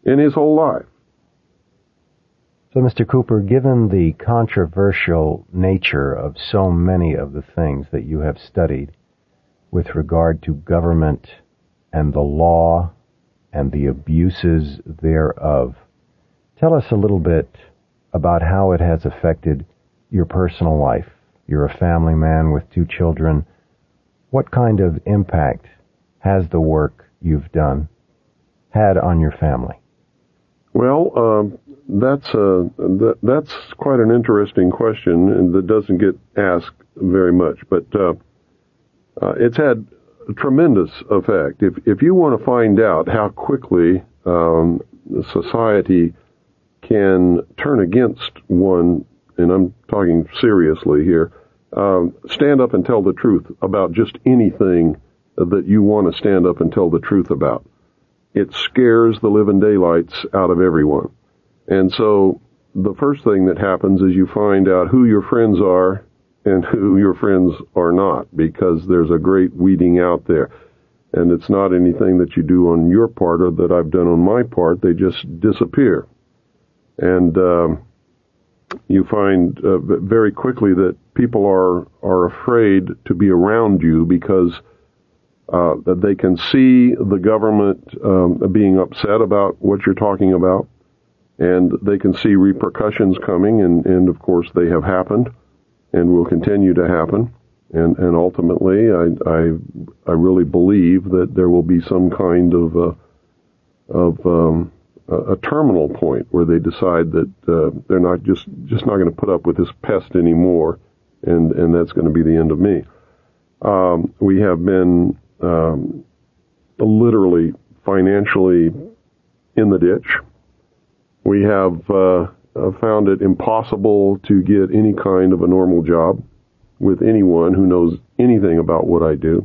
in his whole life. So, Mr. Cooper, given the controversial nature of so many of the things that you have studied with regard to government and the law and the abuses thereof, tell us a little bit about how it has affected your personal life. You're a family man with 2 children. What kind of impact has the work you've done had on your family? Well, that's quite an interesting question, and that doesn't get asked very much. But it's had a tremendous effect. If you want to find out how quickly society can turn against one, and I'm talking seriously here, stand up and tell the truth about just anything that you want to stand up and tell the truth about. It scares the living daylights out of everyone. And so the first thing that happens is you find out who your friends are and who your friends are not, because there's a great weeding out there. And it's not anything that you do on your part or that I've done on my part. They just disappear. And you find very quickly that people are afraid to be around you because that they can see the government being upset about what you're talking about, and they can see repercussions coming, and of course they have happened and will continue to happen. And ultimately, I really believe that there will be some kind of a terminal point where they decide that they're not just not going to put up with this pest anymore, and that's going to be the end of me. We have been literally financially in the ditch. We have found it impossible to get any kind of a normal job with anyone who knows anything about what I do.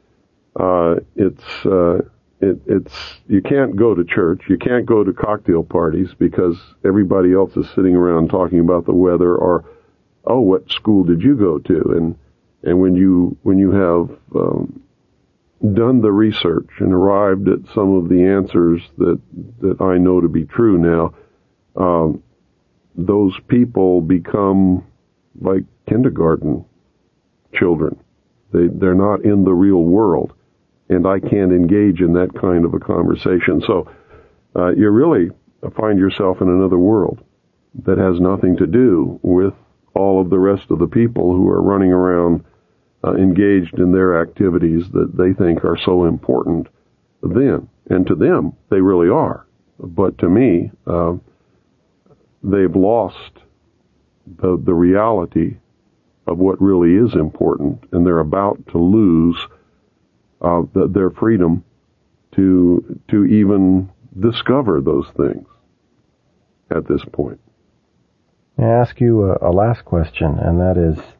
It's you can't go to church, you can't go to cocktail parties because everybody else is sitting around talking about the weather or, oh, what school did you go to? And when you have done the research and arrived at some of the answers that I know to be true now, those people become like kindergarten children. They're not in the real world, and I can't engage in that kind of a conversation. So you really find yourself in another world that has nothing to do with all of the rest of the people who are running around engaged in their activities that they think are so important then. And to them, they really are. But to me, they've lost the reality of what really is important, and they're about to lose their freedom to even discover those things at this point. May I ask you a last question, and that is,